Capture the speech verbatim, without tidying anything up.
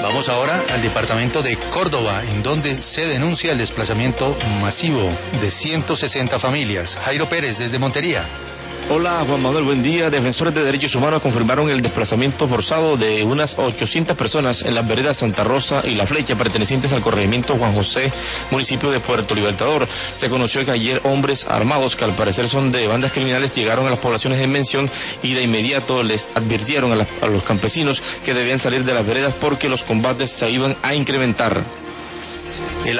Vamos ahora al departamento de Córdoba, en donde se denuncia el desplazamiento masivo de ciento sesenta familias. Jairo Pérez, desde Montería. Hola Juan Manuel, buen día. Defensores de derechos humanos confirmaron el desplazamiento forzado de unas ochocientas personas en las veredas Santa Rosa y La Flecha, pertenecientes al corregimiento Juan José, municipio de Puerto Libertador. Se conoció que ayer hombres armados, que al parecer son de bandas criminales, llegaron a las poblaciones en mención y de inmediato les advirtieron a, la, a los campesinos que debían salir de las veredas porque los combates se iban a incrementar.